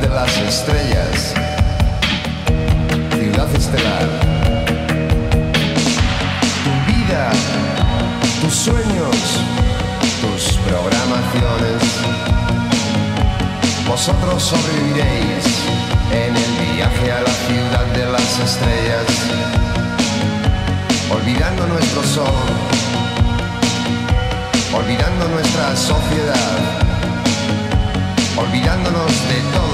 de las estrellas, ciudad estelar. Tu vida, tus sueños, tus programaciones. Vosotros sobreviviréis en el viaje a la ciudad de las estrellas, olvidando nuestro sol, olvidando nuestra sociedad, olvidándonos de todo.